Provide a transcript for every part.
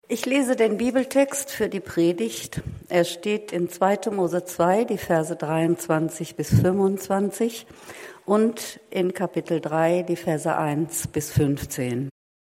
Ich lese den Bibeltext für die Predigt. Er steht in 2. Mose 2, die Verse 23 bis 25 und in Kapitel 3, die Verse 1 bis 15.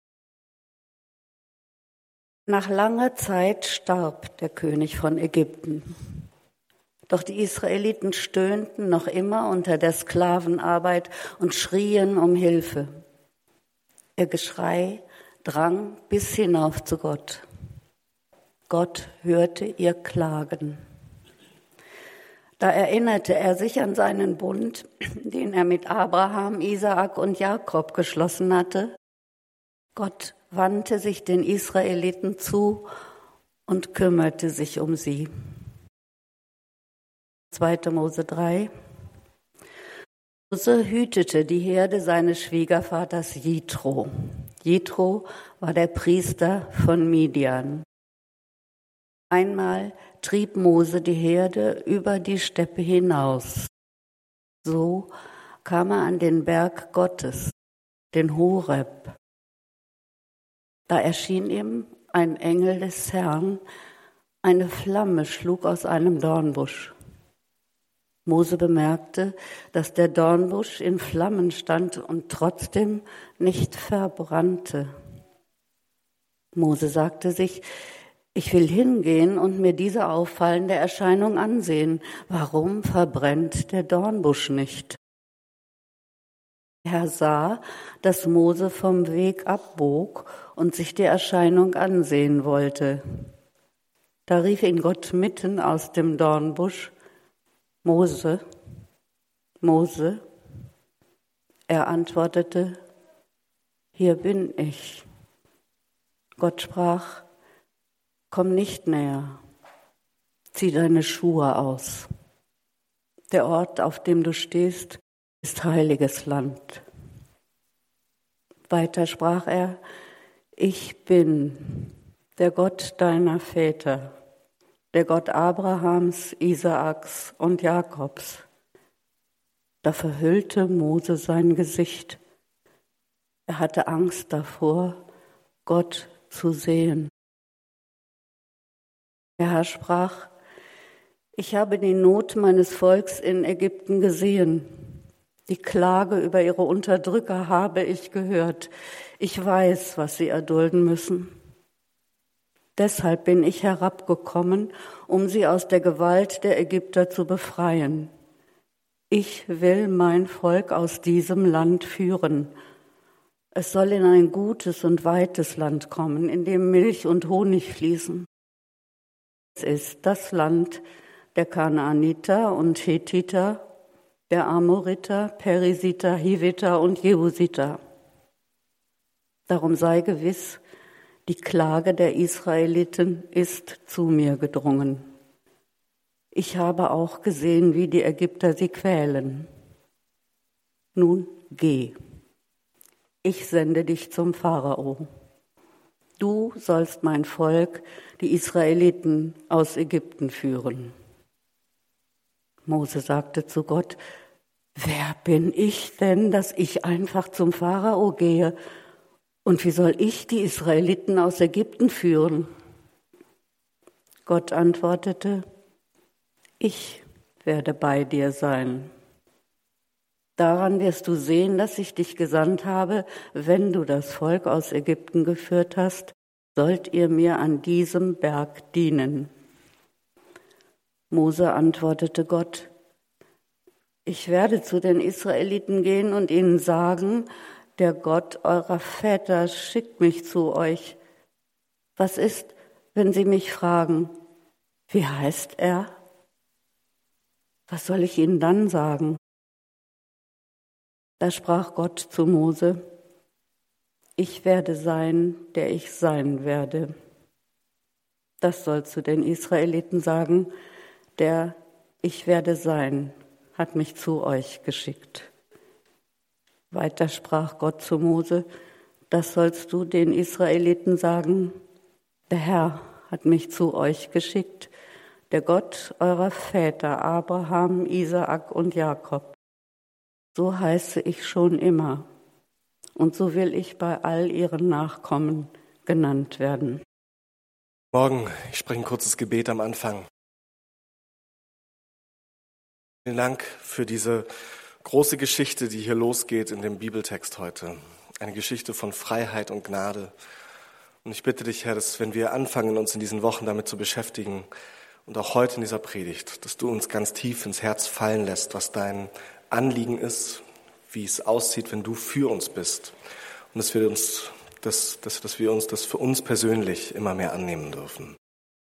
Nach langer Zeit starb der König von Ägypten. Doch die Israeliten stöhnten noch immer unter der Sklavenarbeit und schrien um Hilfe. Ihr Geschrei drang bis hinauf zu Gott. Gott hörte ihr Klagen. Da erinnerte er sich an seinen Bund, den er mit Abraham, Isaak und Jakob geschlossen hatte. Gott wandte sich den Israeliten zu und kümmerte sich um sie. 2. Mose 3. Mose hütete die Herde seines Schwiegervaters Jitro. Jitro war der Priester von Midian. Einmal trieb Mose die Herde über die Steppe hinaus. So kam er an den Berg Gottes, den Horeb. Da erschien ihm ein Engel des Herrn, eine Flamme schlug aus einem Dornbusch. Mose bemerkte, dass der Dornbusch in Flammen stand und trotzdem nicht verbrannte. Mose sagte sich: Ich will hingehen und mir diese auffallende Erscheinung ansehen. Warum verbrennt der Dornbusch nicht? Der Herr sah, dass Mose vom Weg abbog und sich die Erscheinung ansehen wollte. Da rief ihn Gott mitten aus dem Dornbusch: Mose, Mose. Er antwortete: Hier bin ich. Gott sprach: Komm nicht näher, zieh deine Schuhe aus. Der Ort, auf dem du stehst, ist heiliges Land. Weiter sprach er: Ich bin der Gott deiner Väter, der Gott Abrahams, Isaaks und Jakobs. Da verhüllte Mose sein Gesicht. Er hatte Angst davor, Gott zu sehen. Der Herr sprach: Ich habe die Not meines Volks in Ägypten gesehen. Die Klage über ihre Unterdrücker habe ich gehört. Ich weiß, was sie erdulden müssen. Deshalb bin ich herabgekommen, um sie aus der Gewalt der Ägypter zu befreien. Ich will mein Volk aus diesem Land führen. Es soll in ein gutes und weites Land kommen, in dem Milch und Honig fließen. Es ist das Land der Kanaaniter und Hethiter, der Amoriter, Perisiter, Hiviter und Jebusiter. Darum sei gewiss, die Klage der Israeliten ist zu mir gedrungen. Ich habe auch gesehen, wie die Ägypter sie quälen. Nun geh, ich sende dich zum Pharao. Du sollst mein Volk, die Israeliten, aus Ägypten führen. Mose sagte zu Gott: Wer bin ich denn, dass ich einfach zum Pharao gehe? Und wie soll ich die Israeliten aus Ägypten führen? Gott antwortete: Ich werde bei dir sein. Daran wirst du sehen, dass ich dich gesandt habe. Wenn du das Volk aus Ägypten geführt hast, sollt ihr mir an diesem Berg dienen. Mose antwortete Gott: Ich werde zu den Israeliten gehen und ihnen sagen: Der Gott eurer Väter schickt mich zu euch. Was ist, wenn sie mich fragen: Wie heißt er? Was soll ich ihnen dann sagen? Da sprach Gott zu Mose: Ich werde sein, der ich sein werde. Das sollst du den Israeliten sagen: Der Ich werde sein hat mich zu euch geschickt. Weiter sprach Gott zu Mose: Das sollst du den Israeliten sagen: Der Herr hat mich zu euch geschickt, der Gott eurer Väter Abraham, Isaak und Jakob. So heiße ich schon immer, und so will ich bei all ihren Nachkommen genannt werden. Morgen, ich spreche ein kurzes Gebet am Anfang. Vielen Dank für diese große Geschichte, die hier losgeht in dem Bibeltext heute. Eine Geschichte von Freiheit und Gnade. Und ich bitte dich, Herr, dass wenn wir anfangen, uns in diesen Wochen damit zu beschäftigen und auch heute in dieser Predigt, dass du uns ganz tief ins Herz fallen lässt, was dein Anliegen ist, wie es aussieht, wenn du für uns bist. Und dass wir uns das für uns persönlich immer mehr annehmen dürfen.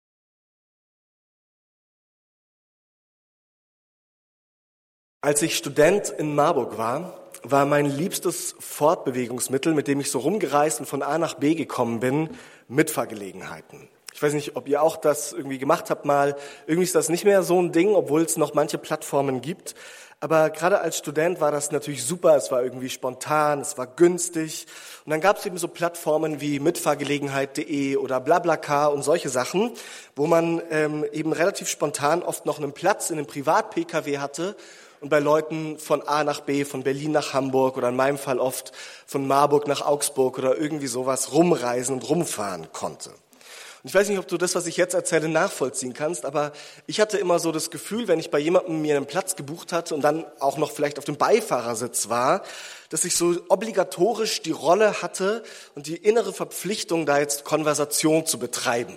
Als ich Student in Marburg war mein liebstes Fortbewegungsmittel, mit dem ich so rumgereist und von A nach B gekommen bin, Mitfahrgelegenheiten. Ich weiß nicht, ob ihr auch das irgendwie gemacht habt mal. Irgendwie ist das nicht mehr so ein Ding, obwohl es noch manche Plattformen gibt. Aber gerade als Student war das natürlich super. Es war irgendwie spontan, es war günstig. Und dann gab es eben so Plattformen wie mitfahrgelegenheit.de oder BlaBlaCar und solche Sachen, wo man eben relativ spontan oft noch einen Platz in einem Privat-Pkw hatte und bei Leuten von A nach B, von Berlin nach Hamburg oder in meinem Fall oft von Marburg nach Augsburg oder irgendwie sowas rumreisen und rumfahren konnte. Und ich weiß nicht, ob du das, was ich jetzt erzähle, nachvollziehen kannst, aber ich hatte immer so das Gefühl, wenn ich bei jemandem mir einen Platz gebucht hatte und dann auch noch vielleicht auf dem Beifahrersitz war, dass ich so obligatorisch die Rolle hatte und die innere Verpflichtung, da jetzt Konversation zu betreiben.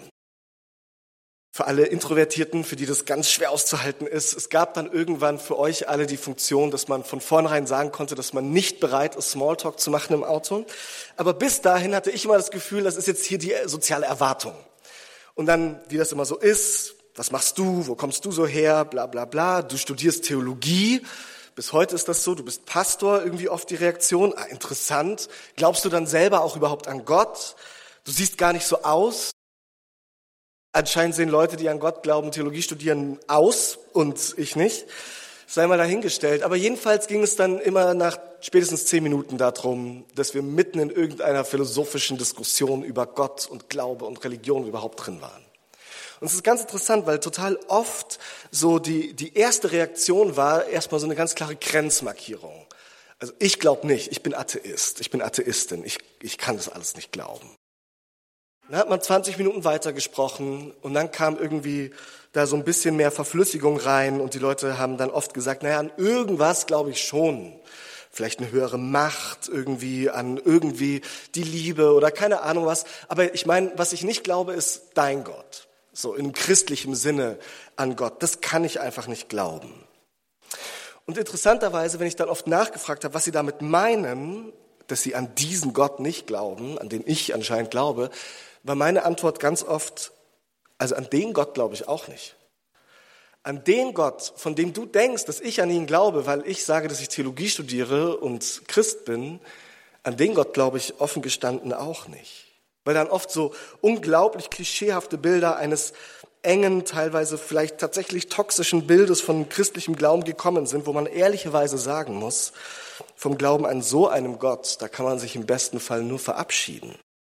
Für alle Introvertierten, für die das ganz schwer auszuhalten ist, es gab dann irgendwann für euch alle die Funktion, dass man von vornherein sagen konnte, dass man nicht bereit ist, Smalltalk zu machen im Auto. Aber bis dahin hatte ich immer das Gefühl, das ist jetzt hier die soziale Erwartung. Und dann, wie das immer so ist, was machst du, wo kommst du so her, bla bla bla, du studierst Theologie, bis heute ist das so, du bist Pastor, irgendwie oft die Reaktion, interessant, glaubst du dann selber auch überhaupt an Gott, du siehst gar nicht so aus. Anscheinend sehen Leute, die an Gott glauben, Theologie studieren, aus und ich nicht, sei mal dahingestellt. Aber jedenfalls ging es dann immer nach spätestens 10 Minuten darum, dass wir mitten in irgendeiner philosophischen Diskussion über Gott und Glaube und Religion überhaupt drin waren. Und es ist ganz interessant, weil total oft so die erste Reaktion war erstmal so eine ganz klare Grenzmarkierung. Also ich glaube nicht, ich bin Atheist, ich bin Atheistin, ich kann das alles nicht glauben. Dann hat man 20 Minuten weitergesprochen und dann kam irgendwie da so ein bisschen mehr Verflüssigung rein und die Leute haben dann oft gesagt, naja, an irgendwas glaube ich schon. Vielleicht eine höhere Macht, irgendwie an irgendwie die Liebe oder keine Ahnung was. Aber ich meine, was ich nicht glaube, ist dein Gott. So in christlichem Sinne an Gott. Das kann ich einfach nicht glauben. Und interessanterweise, wenn ich dann oft nachgefragt habe, was sie damit meinen, dass sie an diesen Gott nicht glauben, an den ich anscheinend glaube, war meine Antwort ganz oft, also an den Gott glaube ich auch nicht. An den Gott, von dem du denkst, dass ich an ihn glaube, weil ich sage, dass ich Theologie studiere und Christ bin, an den Gott glaube ich offen gestanden auch nicht. Weil dann oft so unglaublich klischeehafte Bilder eines engen, teilweise vielleicht tatsächlich toxischen Bildes von christlichem Glauben gekommen sind, wo man ehrlicherweise sagen muss, vom Glauben an so einem Gott, da kann man sich im besten Fall nur verabschieden.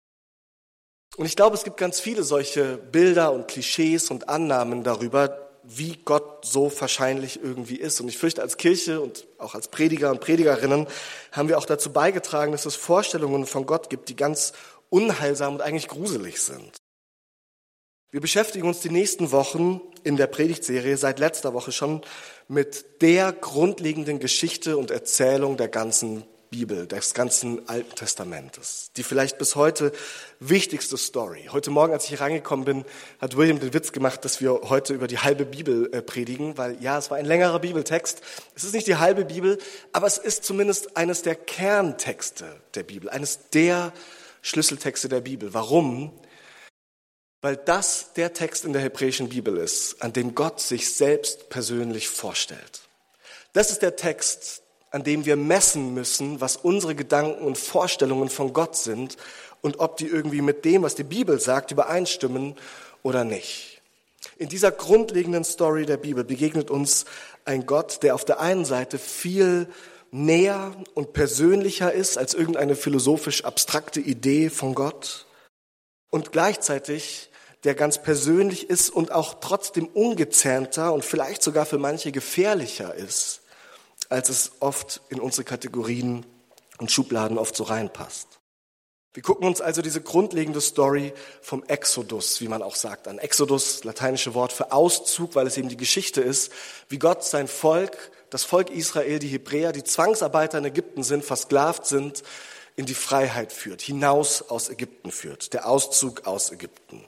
Und ich glaube, es gibt ganz viele solche Bilder und Klischees und Annahmen darüber, wie Gott so wahrscheinlich irgendwie ist. Und ich fürchte, als Kirche und auch als Prediger und Predigerinnen haben wir auch dazu beigetragen, dass es Vorstellungen von Gott gibt, die ganz unheilsam und eigentlich gruselig sind. Wir beschäftigen uns die nächsten Wochen in der Predigtserie, seit letzter Woche schon, mit der grundlegenden Geschichte und Erzählung der ganzen Bibel, des ganzen Alten Testamentes. Die vielleicht bis heute wichtigste Story. Heute Morgen, als ich hier reingekommen bin, hat William den Witz gemacht, dass wir heute über die halbe Bibel predigen, weil ja, es war ein längerer Bibeltext. Es ist nicht die halbe Bibel, aber es ist zumindest eines der Kerntexte der Bibel, eines der Schlüsseltexte der Bibel. Warum? Weil das der Text in der hebräischen Bibel ist, an dem Gott sich selbst persönlich vorstellt. Das ist der Text, an dem wir messen müssen, was unsere Gedanken und Vorstellungen von Gott sind und ob die irgendwie mit dem, was die Bibel sagt, übereinstimmen oder nicht. In dieser grundlegenden Story der Bibel begegnet uns ein Gott, der auf der einen Seite viel näher und persönlicher ist als irgendeine philosophisch abstrakte Idee von Gott und gleichzeitig der ganz persönlich ist und auch trotzdem ungezähmter und vielleicht sogar für manche gefährlicher ist, als es oft in unsere Kategorien und Schubladen oft so reinpasst. Wir gucken uns also diese grundlegende Story vom Exodus, wie man auch sagt, an. Exodus, lateinische Wort für Auszug, weil es eben die Geschichte ist, wie Gott sein Volk, das Volk Israel, die Hebräer, die Zwangsarbeiter in Ägypten sind, versklavt sind, in die Freiheit führt, hinaus aus Ägypten führt, der Auszug aus Ägypten.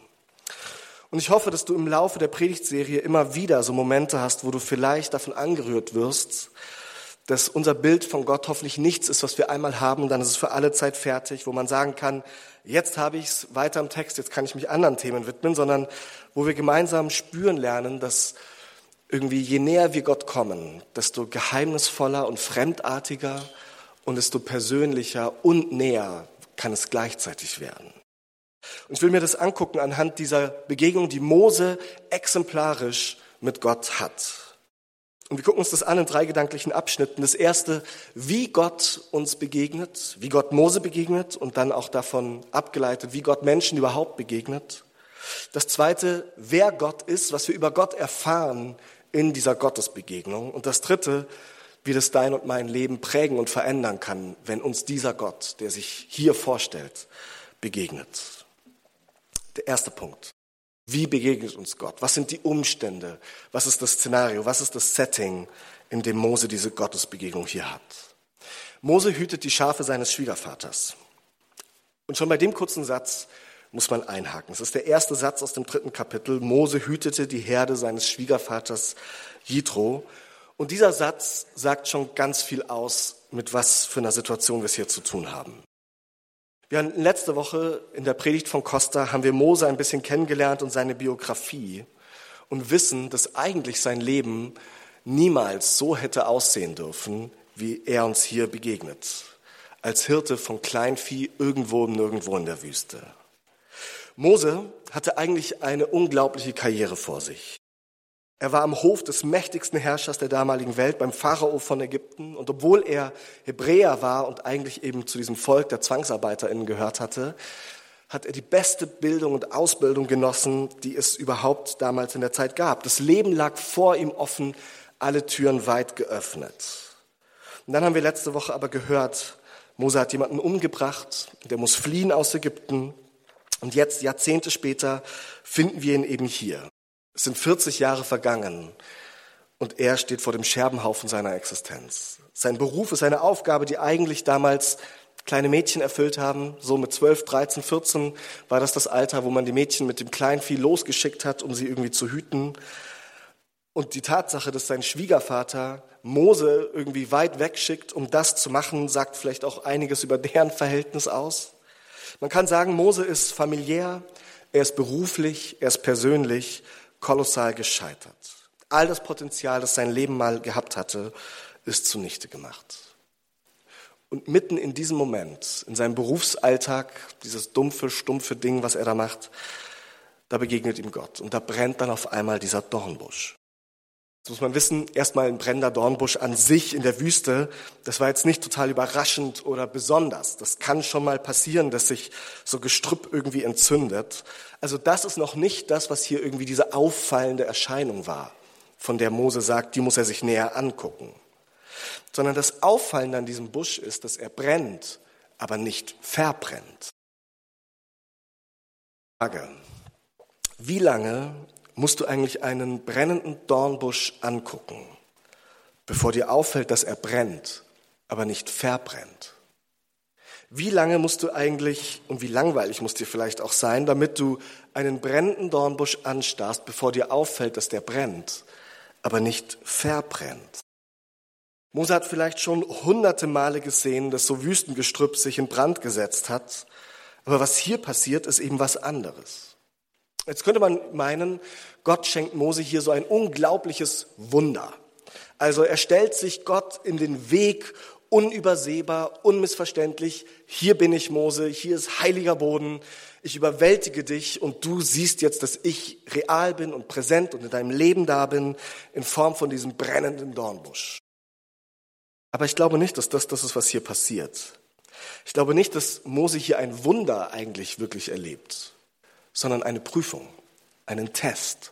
Und ich hoffe, dass du im Laufe der Predigtserie immer wieder so Momente hast, wo du vielleicht davon angerührt wirst, dass unser Bild von Gott hoffentlich nichts ist, was wir einmal haben und dann ist es für alle Zeit fertig, wo man sagen kann, jetzt habe ich es weiter im Text, jetzt kann ich mich anderen Themen widmen, sondern wo wir gemeinsam spüren lernen, dass irgendwie je näher wir Gott kommen, desto geheimnisvoller und fremdartiger und desto persönlicher und näher kann es gleichzeitig werden. Und ich will mir das angucken anhand dieser Begegnung, die Mose exemplarisch mit Gott hat. Und wir gucken uns das an in 3 gedanklichen Abschnitten. Das erste, wie Gott uns begegnet, wie Gott Mose begegnet und dann auch davon abgeleitet, wie Gott Menschen überhaupt begegnet. Das zweite, wer Gott ist, was wir über Gott erfahren in dieser Gottesbegegnung. Und das dritte, wie das dein und mein Leben prägen und verändern kann, wenn uns dieser Gott, der sich hier vorstellt, begegnet. Der erste Punkt. Wie begegnet uns Gott? Was sind die Umstände? Was ist das Szenario? Was ist das Setting, in dem Mose diese Gottesbegegnung hier hat? Mose hütet die Schafe seines Schwiegervaters. Und schon bei dem kurzen Satz muss man einhaken. Das ist der erste Satz aus dem 3. Kapitel. Mose hütete die Herde seines Schwiegervaters Jitro. Und dieser Satz sagt schon ganz viel aus, mit was für einer Situation wir es hier zu tun haben. Wir haben letzte Woche in der Predigt von Costa haben wir Mose ein bisschen kennengelernt und seine Biografie und wissen, dass eigentlich sein Leben niemals so hätte aussehen dürfen, wie er uns hier begegnet. Als Hirte von Kleinvieh irgendwo und nirgendwo in der Wüste. Mose hatte eigentlich eine unglaubliche Karriere vor sich. Er war am Hof des mächtigsten Herrschers der damaligen Welt, beim Pharao von Ägypten. Und obwohl er Hebräer war und eigentlich eben zu diesem Volk der ZwangsarbeiterInnen gehört hatte, hat er die beste Bildung und Ausbildung genossen, die es überhaupt damals in der Zeit gab. Das Leben lag vor ihm offen, alle Türen weit geöffnet. Und dann haben wir letzte Woche aber gehört, Mose hat jemanden umgebracht, der muss fliehen aus Ägypten. Und jetzt, Jahrzehnte später, finden wir ihn eben hier. Es sind 40 Jahre vergangen und er steht vor dem Scherbenhaufen seiner Existenz. Sein Beruf ist eine Aufgabe, die eigentlich damals kleine Mädchen erfüllt haben. So mit 12, 13, 14 war das Alter, wo man die Mädchen mit dem Kleinvieh losgeschickt hat, um sie irgendwie zu hüten. Und die Tatsache, dass sein Schwiegervater Mose irgendwie weit weg schickt, um das zu machen, sagt vielleicht auch einiges über deren Verhältnis aus. Man kann sagen, Mose ist familiär, er ist beruflich, er ist persönlich kolossal gescheitert. All das Potenzial, das sein Leben mal gehabt hatte, ist zunichte gemacht. Und mitten in diesem Moment, in seinem Berufsalltag, dieses dumpfe, stumpfe Ding, was er da macht, da begegnet ihm Gott. Und da brennt dann auf einmal dieser Dornbusch. Das muss man wissen, erstmal ein brennender Dornbusch an sich in der Wüste, das war jetzt nicht total überraschend oder besonders. Das kann schon mal passieren, dass sich so Gestrüpp irgendwie entzündet. Also das ist noch nicht das, was hier irgendwie diese auffallende Erscheinung war, von der Mose sagt, die muss er sich näher angucken. Sondern das Auffallende an diesem Busch ist, dass er brennt, aber nicht verbrennt. Frage: Wie lange musst du eigentlich einen brennenden Dornbusch angucken, bevor dir auffällt, dass er brennt, aber nicht verbrennt? Wie lange musst du eigentlich, und wie langweilig muss dir vielleicht auch sein, damit du einen brennenden Dornbusch anstarrst, bevor dir auffällt, dass der brennt, aber nicht verbrennt? Mose hat vielleicht schon hunderte Male gesehen, dass so Wüstengestrüpp sich in Brand gesetzt hat, aber was hier passiert, ist eben was anderes. Jetzt könnte man meinen, Gott schenkt Mose hier so ein unglaubliches Wunder. Also er stellt sich Gott in den Weg, unübersehbar, unmissverständlich. Hier bin ich, Mose, hier ist heiliger Boden. Ich überwältige dich und du siehst jetzt, dass ich real bin und präsent und in deinem Leben da bin, in Form von diesem brennenden Dornbusch. Aber ich glaube nicht, dass das ist, was hier passiert. Ich glaube nicht, dass Mose hier ein Wunder eigentlich wirklich erlebt, sondern eine Prüfung, einen Test.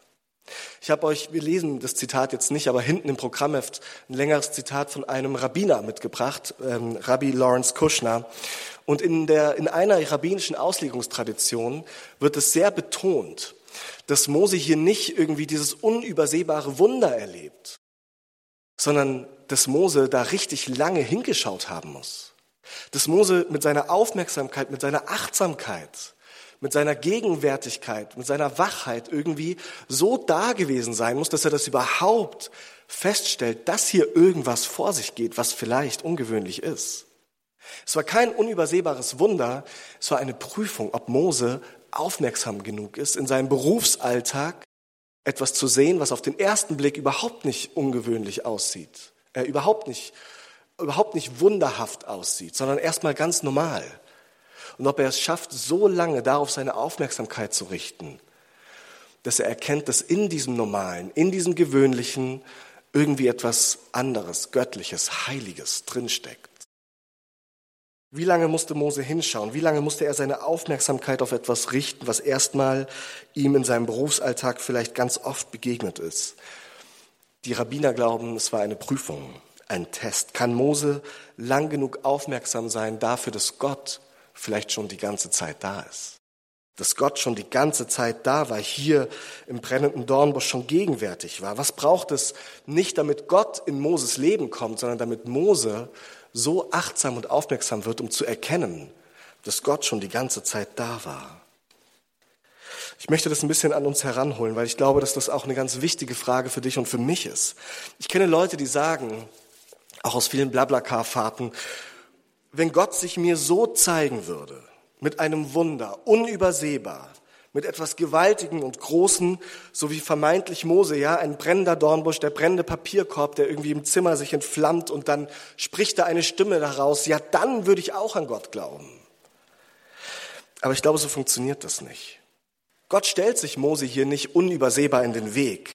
Wir lesen das Zitat jetzt nicht, aber hinten im Programmheft ein längeres Zitat von einem Rabbiner mitgebracht, Rabbi Lawrence Kushner. Und in einer rabbinischen Auslegungstradition wird es sehr betont, dass Mose hier nicht irgendwie dieses unübersehbare Wunder erlebt, sondern dass Mose da richtig lange hingeschaut haben muss. Dass Mose mit seiner Aufmerksamkeit, mit seiner Achtsamkeit, mit seiner Gegenwärtigkeit, mit seiner Wachheit irgendwie so da gewesen sein muss, dass er das überhaupt feststellt, dass hier irgendwas vor sich geht, was vielleicht ungewöhnlich ist. Es war kein unübersehbares Wunder, es war eine Prüfung, ob Mose aufmerksam genug ist, in seinem Berufsalltag etwas zu sehen, was auf den ersten Blick überhaupt nicht ungewöhnlich aussieht, überhaupt nicht wunderhaft aussieht, sondern erstmal ganz normal. Und ob er es schafft, so lange darauf seine Aufmerksamkeit zu richten, dass er erkennt, dass in diesem Normalen, in diesem Gewöhnlichen irgendwie etwas anderes, Göttliches, Heiliges drinsteckt. Wie lange musste Mose hinschauen? Wie lange musste er seine Aufmerksamkeit auf etwas richten, was erstmal ihm in seinem Berufsalltag vielleicht ganz oft begegnet ist? Die Rabbiner glauben, es war eine Prüfung, ein Test. Kann Mose lang genug aufmerksam sein dafür, dass Gott vielleicht schon die ganze Zeit da ist? Dass Gott schon die ganze Zeit da war, hier im brennenden Dornbusch schon gegenwärtig war. Was braucht es nicht, damit Gott in Moses Leben kommt, sondern damit Mose so achtsam und aufmerksam wird, um zu erkennen, dass Gott schon die ganze Zeit da war? Ich möchte das ein bisschen an uns heranholen, weil ich glaube, dass das auch eine ganz wichtige Frage für dich und für mich ist. Ich kenne Leute, die sagen, auch aus vielen Blablacar-Fahrten, wenn Gott sich mir so zeigen würde, mit einem Wunder, unübersehbar, mit etwas Gewaltigem und Großem, so wie vermeintlich Mose, ja, ein brennender Dornbusch, der brennende Papierkorb, der irgendwie im Zimmer sich entflammt und dann spricht da eine Stimme daraus, ja, dann würde ich auch an Gott glauben. Aber ich glaube, so funktioniert das nicht. Gott stellt sich Mose hier nicht unübersehbar in den Weg.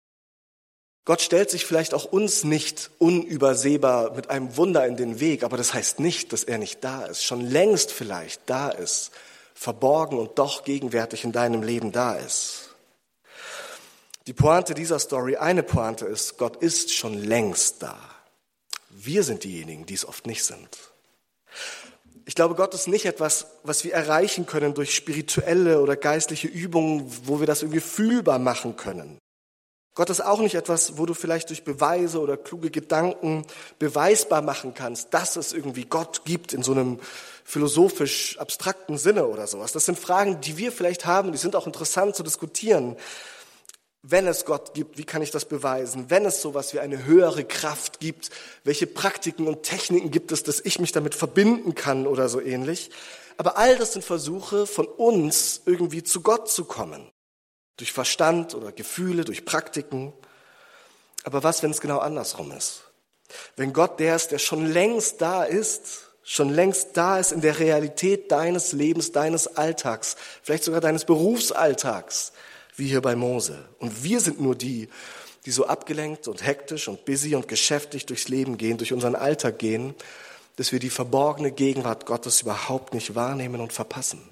Gott stellt sich vielleicht auch uns nicht unübersehbar mit einem Wunder in den Weg, aber das heißt nicht, dass er nicht da ist, schon längst vielleicht da ist, verborgen und doch gegenwärtig in deinem Leben da ist. Die Pointe dieser Story, eine Pointe ist, Gott ist schon längst da. Wir sind diejenigen, die es oft nicht sind. Ich glaube, Gott ist nicht etwas, was wir erreichen können durch spirituelle oder geistliche Übungen, wo wir das irgendwie fühlbar machen können. Gott ist auch nicht etwas, wo du vielleicht durch Beweise oder kluge Gedanken beweisbar machen kannst, dass es irgendwie Gott gibt in so einem philosophisch abstrakten Sinne oder sowas. Das sind Fragen, die wir vielleicht haben, die sind auch interessant zu diskutieren. Wenn es Gott gibt, wie kann ich das beweisen? Wenn es sowas wie eine höhere Kraft gibt, welche Praktiken und Techniken gibt es, dass ich mich damit verbinden kann oder so ähnlich? Aber all das sind Versuche von uns, irgendwie zu Gott zu kommen. Durch Verstand oder Gefühle, durch Praktiken. Aber was, wenn es genau andersrum ist? Wenn Gott der ist, der schon längst da ist in der Realität deines Lebens, deines Alltags, vielleicht sogar deines Berufsalltags, wie hier bei Mose. Und wir sind nur die so abgelenkt und hektisch und busy und geschäftig durchs Leben gehen, durch unseren Alltag gehen, dass wir die verborgene Gegenwart Gottes überhaupt nicht wahrnehmen und verpassen.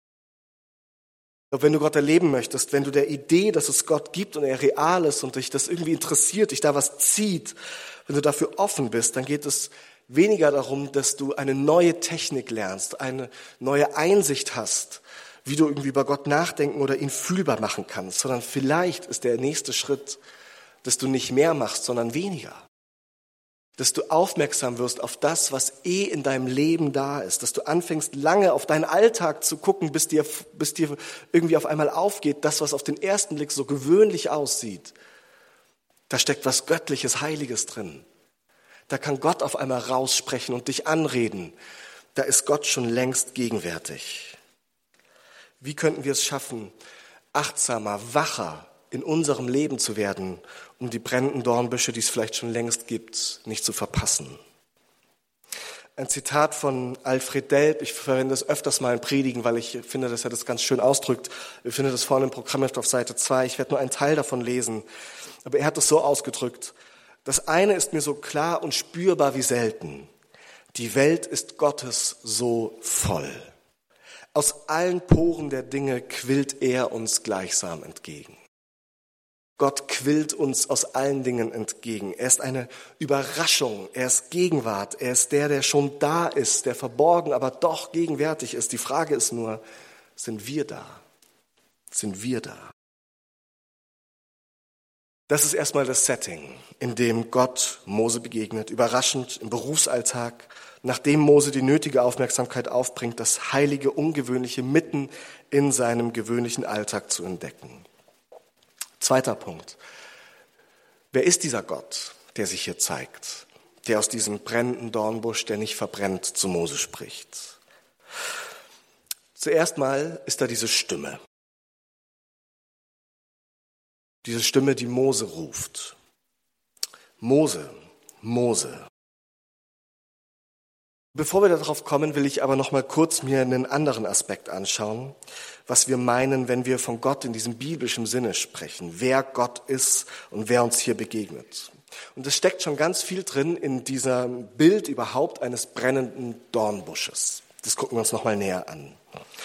Wenn du Gott erleben möchtest, wenn du der Idee, dass es Gott gibt und er real ist und dich das irgendwie interessiert, dich da was zieht, wenn du dafür offen bist, dann geht es weniger darum, dass du eine neue Technik lernst, eine neue Einsicht hast, wie du irgendwie über Gott nachdenken oder ihn fühlbar machen kannst, sondern vielleicht ist der nächste Schritt, dass du nicht mehr machst, sondern weniger. Dass du aufmerksam wirst auf das, was in deinem Leben da ist. Dass du anfängst, lange auf deinen Alltag zu gucken, bis dir irgendwie auf einmal aufgeht, das, was auf den ersten Blick so gewöhnlich aussieht. Da steckt was Göttliches, Heiliges drin. Da kann Gott auf einmal raussprechen und dich anreden. Da ist Gott schon längst gegenwärtig. Wie könnten wir es schaffen, achtsamer, wacher in unserem Leben zu werden, um die brennenden Dornbüsche, die es vielleicht schon längst gibt, nicht zu verpassen? Ein Zitat von Alfred Delp, ich verwende es öfters mal in Predigen, weil ich finde, dass er das ganz schön ausdrückt. Wir finden das vorne im Programmheft auf Seite 2. Ich werde nur einen Teil davon lesen. Aber er hat es so ausgedrückt: Das eine ist mir so klar und spürbar wie selten. Die Welt ist Gottes so voll. Aus allen Poren der Dinge quillt er uns gleichsam entgegen. Gott quillt uns aus allen Dingen entgegen. Er ist eine Überraschung, er ist Gegenwart, er ist der schon da ist, der verborgen, aber doch gegenwärtig ist. Die Frage ist nur, sind wir da? Sind wir da? Das ist erstmal das Setting, in dem Gott Mose begegnet, überraschend im Berufsalltag, nachdem Mose die nötige Aufmerksamkeit aufbringt, das heilige, ungewöhnliche mitten in seinem gewöhnlichen Alltag zu entdecken. Zweiter Punkt. Wer ist dieser Gott, der sich hier zeigt, der aus diesem brennenden Dornbusch, der nicht verbrennt, zu Mose spricht? Zuerst mal ist da diese Stimme. Diese Stimme, die Mose ruft. Mose, Mose. Bevor wir darauf kommen, will ich aber noch mal kurz mir einen anderen Aspekt anschauen, was wir meinen, wenn wir von Gott in diesem biblischen Sinne sprechen, wer Gott ist und wer uns hier begegnet. Und es steckt schon ganz viel drin in diesem Bild überhaupt eines brennenden Dornbusches. Das gucken wir uns noch mal näher an.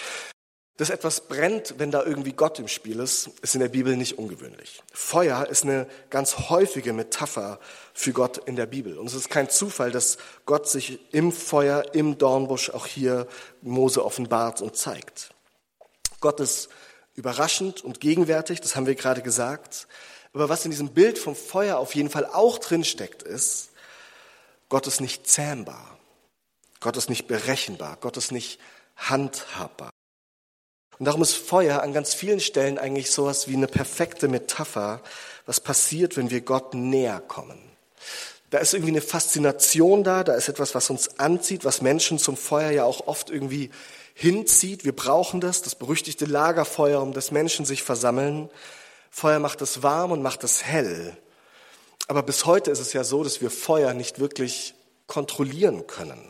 Dass etwas brennt, wenn da irgendwie Gott im Spiel ist, ist in der Bibel nicht ungewöhnlich. Feuer ist eine ganz häufige Metapher für Gott in der Bibel. Und es ist kein Zufall, dass Gott sich im Feuer, im Dornbusch auch hier Mose offenbart und zeigt. Gott ist überraschend und gegenwärtig, das haben wir gerade gesagt. Aber was in diesem Bild vom Feuer auf jeden Fall auch drinsteckt, ist, Gott ist nicht zähmbar. Gott ist nicht berechenbar. Gott ist nicht handhabbar. Und darum ist Feuer an ganz vielen Stellen eigentlich sowas wie eine perfekte Metapher, was passiert, wenn wir Gott näher kommen. Da ist irgendwie eine Faszination da ist etwas, was uns anzieht, was Menschen zum Feuer ja auch oft irgendwie hinzieht. Wir brauchen das berüchtigte Lagerfeuer, um das Menschen sich versammeln. Feuer macht es warm und macht es hell. Aber bis heute ist es ja so, dass wir Feuer nicht wirklich kontrollieren können.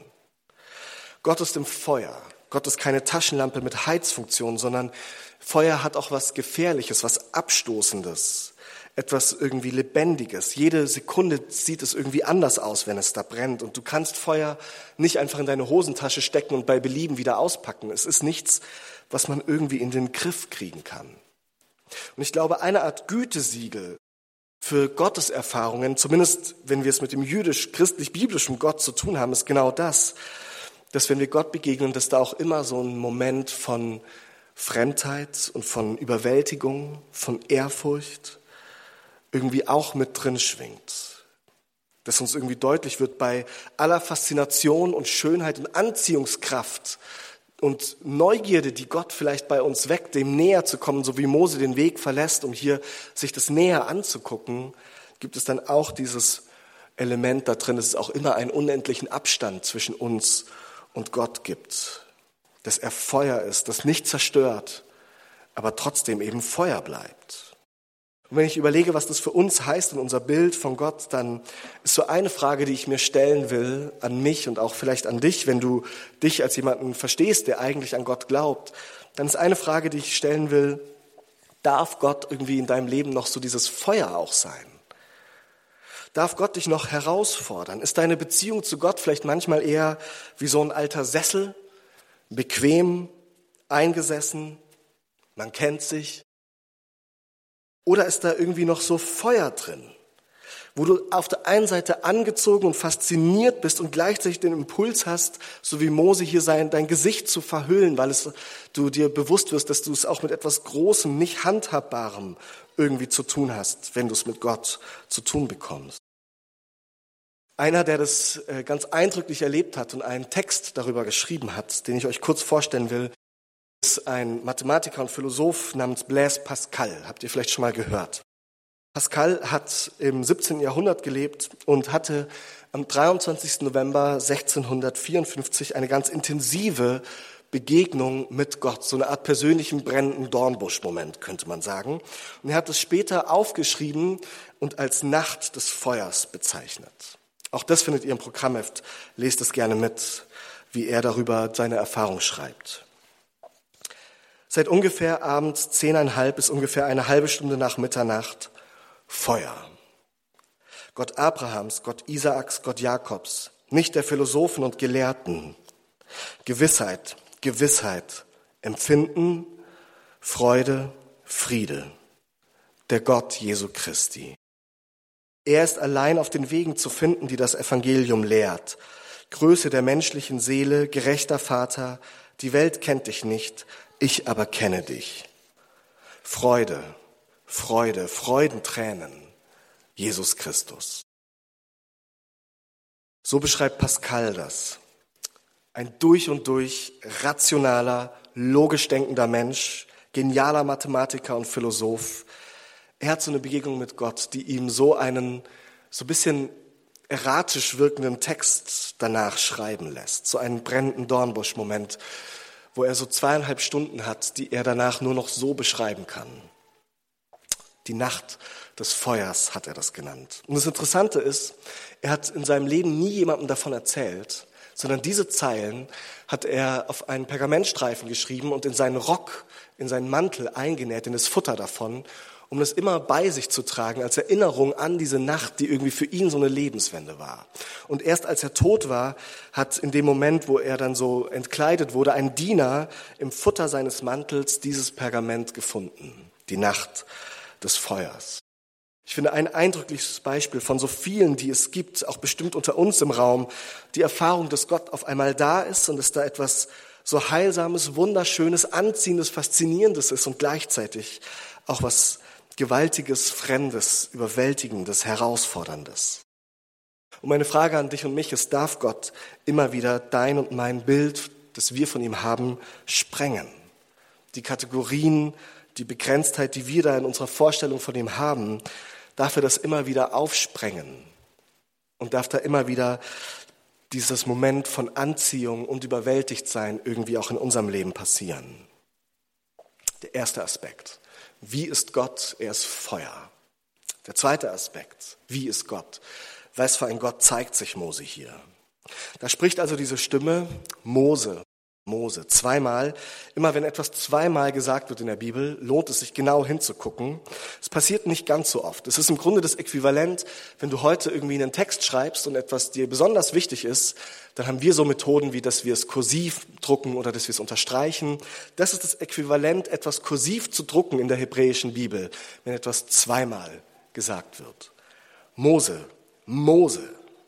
Gott ist im Feuer. Gott ist keine Taschenlampe mit Heizfunktion, sondern Feuer hat auch was Gefährliches, was Abstoßendes, etwas irgendwie Lebendiges. Jede Sekunde sieht es irgendwie anders aus, wenn es da brennt. Und du kannst Feuer nicht einfach in deine Hosentasche stecken und bei Belieben wieder auspacken. Es ist nichts, was man irgendwie in den Griff kriegen kann. Und ich glaube, eine Art Gütesiegel für Gotteserfahrungen, zumindest wenn wir es mit dem jüdisch-christlich-biblischen Gott zu tun haben, ist genau das, dass wenn wir Gott begegnen, dass da auch immer so ein Moment von Fremdheit und von Überwältigung, von Ehrfurcht irgendwie auch mit drin schwingt. Dass uns irgendwie deutlich wird, bei aller Faszination und Schönheit und Anziehungskraft und Neugierde, die Gott vielleicht bei uns weckt, dem näher zu kommen, so wie Mose den Weg verlässt, um hier sich das näher anzugucken, gibt es dann auch dieses Element da drin, dass es auch immer einen unendlichen Abstand zwischen uns und Gott gibt, dass er Feuer ist, das nicht zerstört, aber trotzdem eben Feuer bleibt. Und wenn ich überlege, was das für uns heißt in unser Bild von Gott, dann ist so eine Frage, die ich mir stellen will an mich und auch vielleicht an dich, wenn du dich als jemanden verstehst, der eigentlich an Gott glaubt, dann ist eine Frage, die ich stellen will, darf Gott irgendwie in deinem Leben noch so dieses Feuer auch sein? Darf Gott dich noch herausfordern? Ist deine Beziehung zu Gott vielleicht manchmal eher wie so ein alter Sessel, bequem, eingesessen, man kennt sich? Oder ist da irgendwie noch so Feuer drin, wo du auf der einen Seite angezogen und fasziniert bist und gleichzeitig den Impuls hast, so wie Mose hier dein Gesicht zu verhüllen, weil du dir bewusst wirst, dass du es auch mit etwas Großem, nicht Handhabbarem irgendwie zu tun hast, wenn du es mit Gott zu tun bekommst. Einer, der das ganz eindrücklich erlebt hat und einen Text darüber geschrieben hat, den ich euch kurz vorstellen will, ist ein Mathematiker und Philosoph namens Blaise Pascal. Habt ihr vielleicht schon mal gehört? Pascal hat im 17. Jahrhundert gelebt und hatte am 23. November 1654 eine ganz intensive Begegnung mit Gott, so eine Art persönlichen brennenden Dornbusch-Moment, könnte man sagen. Und er hat es später aufgeschrieben und als Nacht des Feuers bezeichnet. Auch das findet ihr im Programmheft. Lest es gerne mit, wie er darüber seine Erfahrung schreibt. Seit ungefähr abends 10:30 bis ungefähr eine halbe Stunde nach Mitternacht Feuer. Gott Abrahams, Gott Isaaks, Gott Jakobs, nicht der Philosophen und Gelehrten. Gewissheit, Gewissheit, Empfinden, Freude, Friede. der Gott Jesu Christi. Er ist allein auf den Wegen zu finden, die das Evangelium lehrt. Größe der menschlichen Seele, gerechter Vater, die Welt kennt dich nicht, ich aber kenne dich. Freude, Freude, Freudentränen, Jesus Christus. So beschreibt Pascal das. Ein durch und durch rationaler, logisch denkender Mensch, genialer Mathematiker und Philosoph. Er hat so eine Begegnung mit Gott, die ihm so einen so ein bisschen erratisch wirkenden Text danach schreiben lässt. So einen brennenden Dornbusch-Moment, wo er so 2,5 Stunden hat, die er danach nur noch so beschreiben kann. Die Nacht des Feuers hat er das genannt. Und das Interessante ist, er hat in seinem Leben nie jemandem davon erzählt, sondern diese Zeilen hat er auf einen Pergamentstreifen geschrieben und in seinen Rock, in seinen Mantel eingenäht, in das Futter davon, um das immer bei sich zu tragen als Erinnerung an diese Nacht, die irgendwie für ihn so eine Lebenswende war. Und erst als er tot war, hat in dem Moment, wo er dann so entkleidet wurde, ein Diener im Futter seines Mantels dieses Pergament gefunden, die Nacht des Feuers. Ich finde ein eindrückliches Beispiel von so vielen, die es gibt, auch bestimmt unter uns im Raum, die Erfahrung, dass Gott auf einmal da ist und dass da etwas so Heilsames, Wunderschönes, Anziehendes, Faszinierendes ist und gleichzeitig auch was Gewaltiges, Fremdes, Überwältigendes, Herausforderndes. Und meine Frage an dich und mich ist, darf Gott immer wieder dein und mein Bild, das wir von ihm haben, sprengen? Die Kategorien, die Begrenztheit, die wir da in unserer Vorstellung von ihm haben, darf er das immer wieder aufsprengen und darf da immer wieder dieses Moment von Anziehung und Überwältigtsein irgendwie auch in unserem Leben passieren. Der erste Aspekt. Wie ist Gott? Er ist Feuer. Der zweite Aspekt. Wie ist Gott? Was für ein Gott zeigt sich Mose hier? Da spricht also diese Stimme Mose. Mose, zweimal. Immer wenn etwas zweimal gesagt wird in der Bibel, lohnt es sich genau hinzugucken. Es passiert nicht ganz so oft. Es ist im Grunde das Äquivalent, wenn du heute irgendwie einen Text schreibst und etwas dir besonders wichtig ist, dann haben wir so Methoden, wie dass wir es kursiv drucken oder dass wir es unterstreichen. Das ist das Äquivalent, etwas kursiv zu drucken in der hebräischen Bibel, wenn etwas zweimal gesagt wird. Mose, Mose.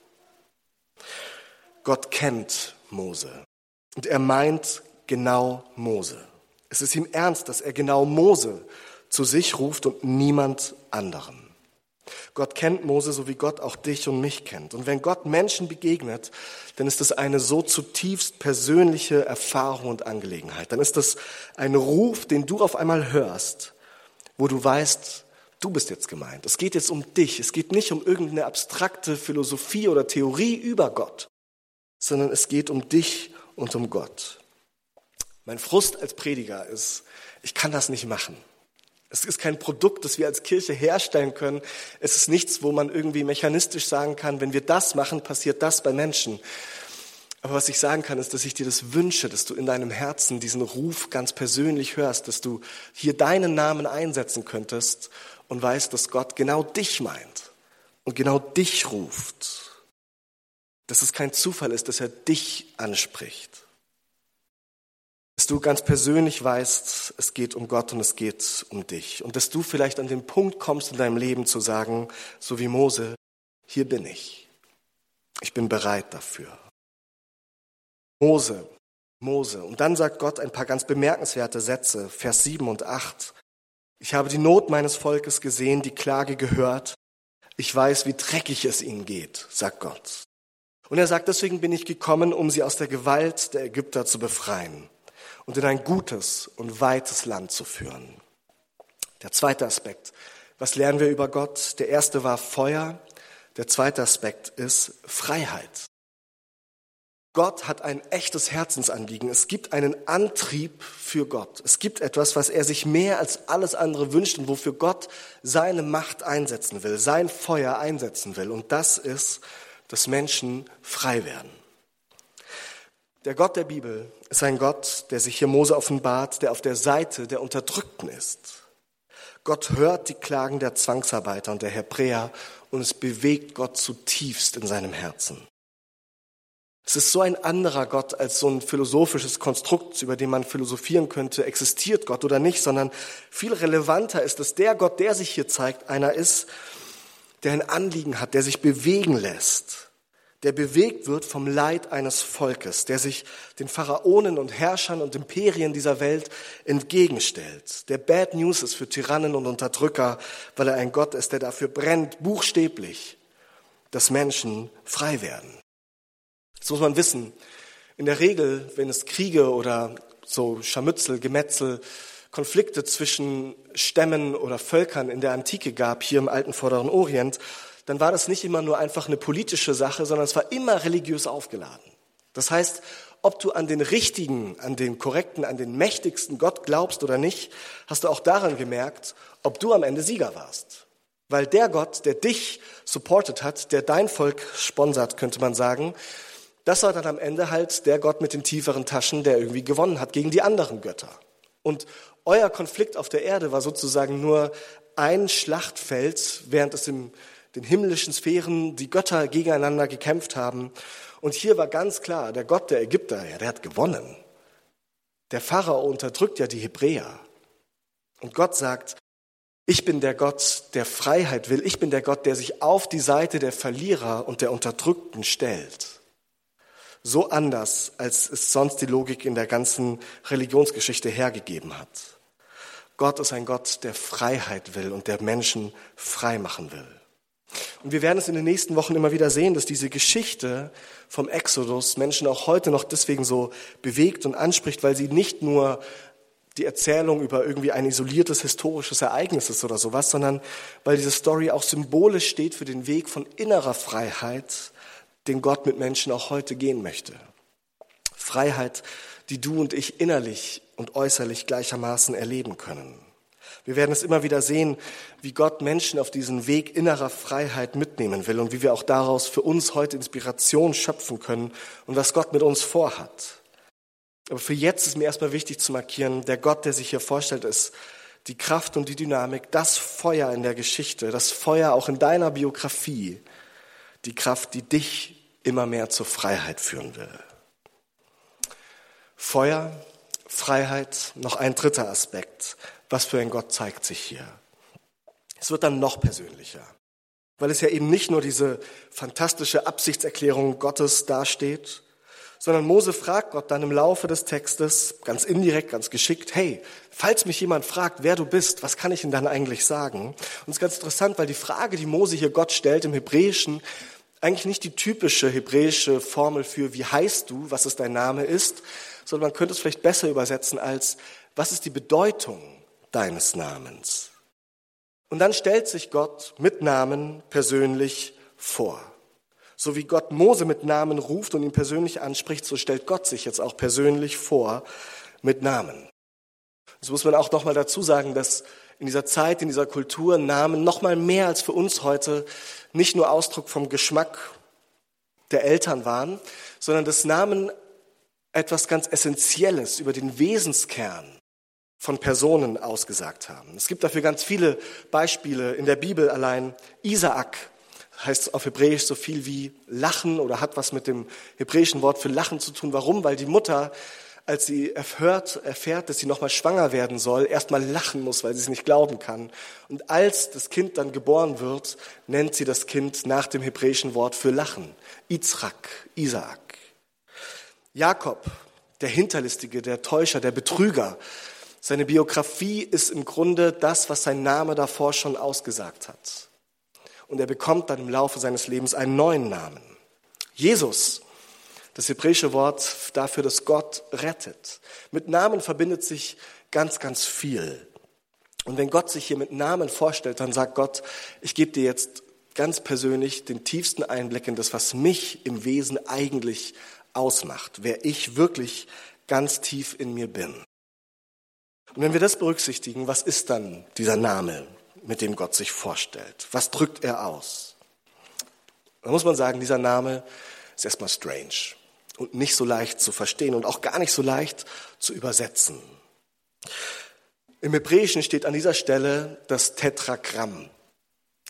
Gott kennt Mose. Und er meint genau Mose. Es ist ihm ernst, dass er genau Mose zu sich ruft und niemand anderen. Gott kennt Mose, so wie Gott auch dich und mich kennt. Und wenn Gott Menschen begegnet, dann ist das eine so zutiefst persönliche Erfahrung und Angelegenheit. Dann ist das ein Ruf, den du auf einmal hörst, wo du weißt, du bist jetzt gemeint. Es geht jetzt um dich. Es geht nicht um irgendeine abstrakte Philosophie oder Theorie über Gott, sondern es geht um dich und um Gott. Mein Frust als Prediger ist, ich kann das nicht machen. Es ist kein Produkt, das wir als Kirche herstellen können. Es ist nichts, wo man irgendwie mechanistisch sagen kann, wenn wir das machen, passiert das bei Menschen. Aber was ich sagen kann, ist, dass ich dir das wünsche, dass du in deinem Herzen diesen Ruf ganz persönlich hörst, dass du hier deinen Namen einsetzen könntest und weißt, dass Gott genau dich meint und genau dich ruft. Dass es kein Zufall ist, dass er dich anspricht. Dass du ganz persönlich weißt, es geht um Gott und es geht um dich. Und dass du vielleicht an den Punkt kommst in deinem Leben zu sagen, so wie Mose, hier bin ich. Ich bin bereit dafür. Mose. Und dann sagt Gott ein paar ganz bemerkenswerte Sätze, Vers 7 und 8. Ich habe die Not meines Volkes gesehen, die Klage gehört. Ich weiß, wie dreckig es ihnen geht, sagt Gott. Und er sagt, deswegen bin ich gekommen, um sie aus der Gewalt der Ägypter zu befreien und in ein gutes und weites Land zu führen. Der zweite Aspekt. Was lernen wir über Gott? Der erste war Feuer. Der zweite Aspekt ist Freiheit. Gott hat ein echtes Herzensanliegen. Es gibt einen Antrieb für Gott. Es gibt etwas, was er sich mehr als alles andere wünscht und wofür Gott seine Macht einsetzen will, sein Feuer einsetzen will. Und das ist, dass Menschen frei werden. Der Gott der Bibel ist ein Gott, der sich hier Mose offenbart, der auf der Seite der Unterdrückten ist. Gott hört die Klagen der Zwangsarbeiter und der Hebräer und es bewegt Gott zutiefst in seinem Herzen. Es ist so ein anderer Gott als so ein philosophisches Konstrukt, über den man philosophieren könnte, existiert Gott oder nicht, sondern viel relevanter ist, dass der Gott, der sich hier zeigt, einer ist, der ein Anliegen hat, der sich bewegen lässt, der bewegt wird vom Leid eines Volkes, der sich den Pharaonen und Herrschern und Imperien dieser Welt entgegenstellt, der Bad News ist für Tyrannen und Unterdrücker, weil er ein Gott ist, der dafür brennt, buchstäblich, dass Menschen frei werden. Das muss man wissen. In der Regel, wenn es Kriege oder so Scharmützel, Gemetzel, Konflikte zwischen Stämmen oder Völkern in der Antike gab, hier im alten Vorderen Orient, dann war das nicht immer nur einfach eine politische Sache, sondern es war immer religiös aufgeladen. Das heißt, ob du an den richtigen, an den korrekten, an den mächtigsten Gott glaubst oder nicht, hast du auch daran gemerkt, ob du am Ende Sieger warst. Weil der Gott, der dich supportet hat, der dein Volk sponsert, könnte man sagen, das war dann am Ende halt der Gott mit den tieferen Taschen, der irgendwie gewonnen hat gegen die anderen Götter. Und euer Konflikt auf der Erde war sozusagen nur ein Schlachtfeld, während es in den himmlischen Sphären die Götter gegeneinander gekämpft haben. Und hier war ganz klar, der Gott der Ägypter, ja, der hat gewonnen. Der Pharao unterdrückt ja die Hebräer. Und Gott sagt, ich bin der Gott, der Freiheit will. Ich bin der Gott, der sich auf die Seite der Verlierer und der Unterdrückten stellt. So anders, als es sonst die Logik in der ganzen Religionsgeschichte hergegeben hat. Gott ist ein Gott, der Freiheit will und der Menschen frei machen will. Und wir werden es in den nächsten Wochen immer wieder sehen, dass diese Geschichte vom Exodus Menschen auch heute noch deswegen so bewegt und anspricht, weil sie nicht nur die Erzählung über irgendwie ein isoliertes historisches Ereignis ist oder sowas, sondern weil diese Story auch symbolisch steht für den Weg von innerer Freiheit, den Gott mit Menschen auch heute gehen möchte. Freiheit, die du und ich innerlich und äußerlich gleichermaßen erleben können. Wir werden es immer wieder sehen, wie Gott Menschen auf diesen Weg innerer Freiheit mitnehmen will und wie wir auch daraus für uns heute Inspiration schöpfen können und was Gott mit uns vorhat. Aber für jetzt ist mir erstmal wichtig zu markieren, der Gott, der sich hier vorstellt, ist die Kraft und die Dynamik, das Feuer in der Geschichte, das Feuer auch in deiner Biografie, die Kraft, die dich immer mehr zur Freiheit führen will. Feuer, Freiheit, noch ein dritter Aspekt. Was für ein Gott zeigt sich hier? Es wird dann noch persönlicher, weil es ja eben nicht nur diese fantastische Absichtserklärung Gottes dasteht, sondern Mose fragt Gott dann im Laufe des Textes, ganz indirekt, ganz geschickt, hey, falls mich jemand fragt, wer du bist, was kann ich denn dann eigentlich sagen? Und es ist ganz interessant, weil die Frage, die Mose hier Gott stellt im Hebräischen, eigentlich nicht die typische hebräische Formel für wie heißt du, was es dein Name ist, sondern man könnte es vielleicht besser übersetzen als was ist die Bedeutung deines Namens? Und dann stellt sich Gott mit Namen persönlich vor. So wie Gott Mose mit Namen ruft und ihn persönlich anspricht, so stellt Gott sich jetzt auch persönlich vor mit Namen. Das muss man auch nochmal dazu sagen, dass in dieser Zeit, in dieser Kultur Namen nochmal mehr als für uns heute nicht nur Ausdruck vom Geschmack der Eltern waren, sondern dass Namen etwas ganz Essentielles über den Wesenskern von Personen ausgesagt haben. Es gibt dafür ganz viele Beispiele in der Bibel allein. Isaak heißt auf Hebräisch so viel wie lachen oder hat was mit dem hebräischen Wort für lachen zu tun. Warum? Weil die Mutter, als sie erfährt, dass sie nochmal schwanger werden soll, erstmal lachen muss, weil sie es nicht glauben kann. Und als das Kind dann geboren wird, nennt sie das Kind nach dem hebräischen Wort für lachen. Yitzchak, Isaak. Jakob, der Hinterlistige, der Täuscher, der Betrüger. Seine Biografie ist im Grunde das, was sein Name davor schon ausgesagt hat. Und er bekommt dann im Laufe seines Lebens einen neuen Namen. Jesus, das hebräische Wort dafür, dass Gott rettet. Mit Namen verbindet sich ganz, ganz viel. Und wenn Gott sich hier mit Namen vorstellt, dann sagt Gott, ich gebe dir jetzt ganz persönlich den tiefsten Einblick in das, was mich im Wesen eigentlich ausmacht, wer ich wirklich ganz tief in mir bin. Und wenn wir das berücksichtigen, was ist dann dieser Name, mit dem Gott sich vorstellt? Was drückt er aus? Da muss man sagen, dieser Name ist erstmal strange und nicht so leicht zu verstehen und auch gar nicht so leicht zu übersetzen. Im Hebräischen steht an dieser Stelle das Tetragramm.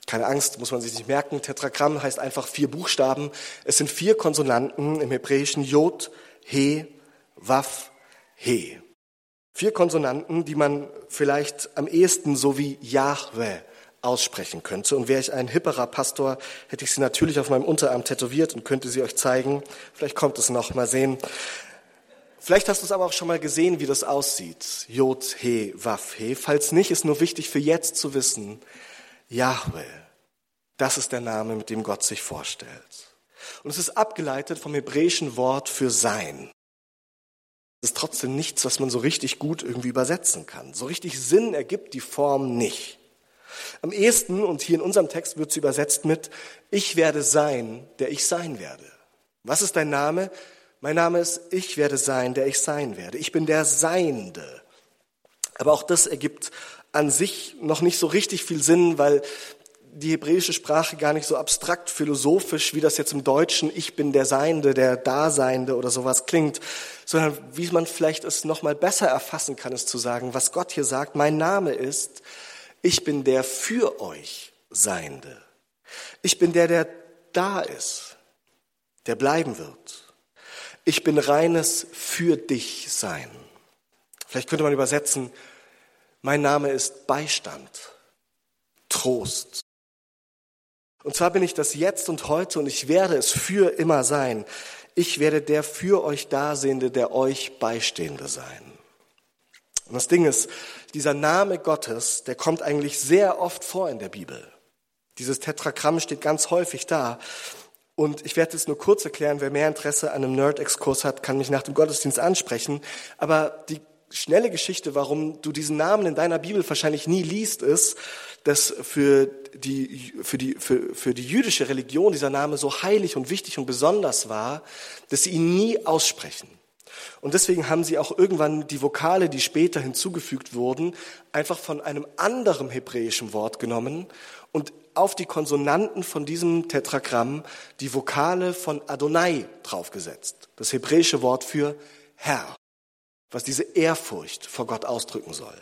Keine Angst, muss man sich nicht merken. Tetragramm heißt einfach 4 Buchstaben. Es sind 4 Konsonanten im Hebräischen: Jod, He, Waf, He. 4 Konsonanten, die man vielleicht am ehesten so wie Jahwe aussprechen könnte. Und wäre ich ein hipperer Pastor, hätte ich sie natürlich auf meinem Unterarm tätowiert und könnte sie euch zeigen. Vielleicht kommt es noch, mal sehen. Vielleicht hast du es aber auch schon mal gesehen, wie das aussieht. Jod, He, Waf, He. Falls nicht, ist nur wichtig für jetzt zu wissen: Jahwe, das ist der Name, mit dem Gott sich vorstellt. Und es ist abgeleitet vom hebräischen Wort für Sein. Es ist trotzdem nichts, was man so richtig gut irgendwie übersetzen kann. So richtig Sinn ergibt die Form nicht. Am ehesten, und hier in unserem Text wird sie übersetzt mit: Ich werde sein, der ich sein werde. Was ist dein Name? Mein Name ist: Ich werde sein, der ich sein werde. Ich bin der Seiende. Aber auch das ergibt an sich noch nicht so richtig viel Sinn, weil die hebräische Sprache gar nicht so abstrakt philosophisch, wie das jetzt im Deutschen Ich bin der Seiende, der Daseiende oder sowas klingt, sondern wie man vielleicht es noch mal besser erfassen kann, ist zu sagen, was Gott hier sagt: Mein Name ist: Ich bin der für euch Seiende. Ich bin der da ist, der bleiben wird. Ich bin reines für dich Sein. Vielleicht könnte man übersetzen: Mein Name ist Beistand, Trost. Und zwar bin ich das jetzt und heute und ich werde es für immer sein. Ich werde der für euch Dasehende, der euch Beistehende sein. Und das Ding ist, dieser Name Gottes, der kommt eigentlich sehr oft vor in der Bibel. Dieses Tetragramm steht ganz häufig da. Und ich werde es nur kurz erklären. Wer mehr Interesse an einem Nerd-Exkurs hat, kann mich nach dem Gottesdienst ansprechen. Aber die schnelle Geschichte, warum du diesen Namen in deiner Bibel wahrscheinlich nie liest, ist, dass für die jüdische Religion dieser Name so heilig und wichtig und besonders war, dass sie ihn nie aussprechen. Und deswegen haben sie auch irgendwann die Vokale, die später hinzugefügt wurden, einfach von einem anderen hebräischen Wort genommen und auf die Konsonanten von diesem Tetragramm die Vokale von Adonai draufgesetzt. Das hebräische Wort für Herr, was diese Ehrfurcht vor Gott ausdrücken soll.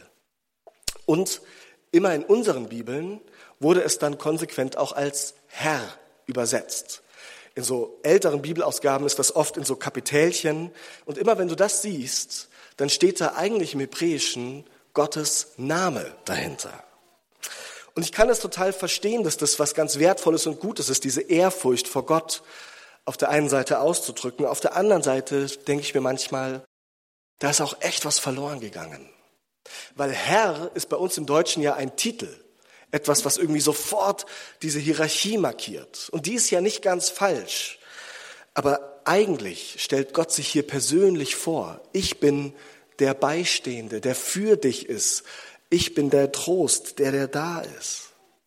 Und immer in unseren Bibeln wurde es dann konsequent auch als Herr übersetzt. In so älteren Bibelausgaben ist das oft in so Kapitälchen. Und immer wenn du das siehst, dann steht da eigentlich im Hebräischen Gottes Name dahinter. Und ich kann es total verstehen, dass das was ganz Wertvolles und Gutes ist, diese Ehrfurcht vor Gott auf der einen Seite auszudrücken. Auf der anderen Seite denke ich mir manchmal, da ist auch echt was verloren gegangen. Weil Herr ist bei uns im Deutschen ja ein Titel. Etwas, was irgendwie sofort diese Hierarchie markiert. Und die ist ja nicht ganz falsch. Aber eigentlich stellt Gott sich hier persönlich vor. Ich bin der Beistehende, der für dich ist. Ich bin der Trost, der da ist.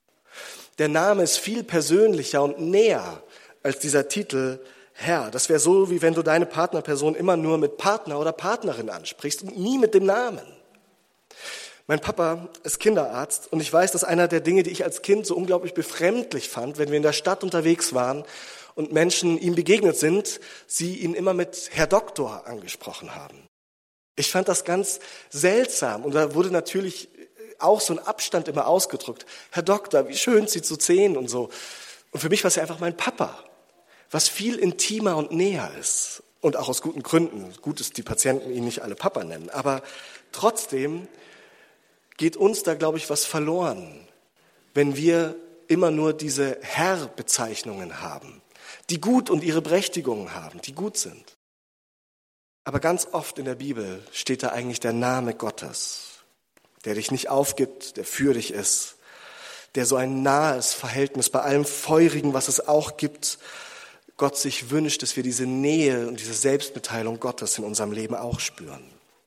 Der Name ist viel persönlicher und näher als dieser Titel Herr. Das wäre so, wie wenn du deine Partnerperson immer nur mit Partner oder Partnerin ansprichst und nie mit dem Namen. Mein Papa ist Kinderarzt und ich weiß, dass einer der Dinge, die ich als Kind so unglaublich befremdlich fand, wenn wir in der Stadt unterwegs waren und Menschen ihm begegnet sind, sie ihn immer mit Herr Doktor angesprochen haben. Ich fand das ganz seltsam und da wurde natürlich auch so ein Abstand immer ausgedrückt. Herr Doktor, wie schön Sie zu sehen und so. Und für mich war es ja einfach mein Papa, was viel intimer und näher ist. Und auch aus guten Gründen. Gut ist, die Patienten ihn nicht alle Papa nennen. Aber trotzdem geht uns da, glaube ich, was verloren, wenn wir immer nur diese Herr-Bezeichnungen haben, die gut und ihre Berechtigungen haben, die gut sind. Aber ganz oft in der Bibel steht da eigentlich der Name Gottes, der dich nicht aufgibt, der für dich ist, der so ein nahes Verhältnis bei allem Feurigen, was es auch gibt, Gott sich wünscht, dass wir diese Nähe und diese Selbstmitteilung Gottes in unserem Leben auch spüren.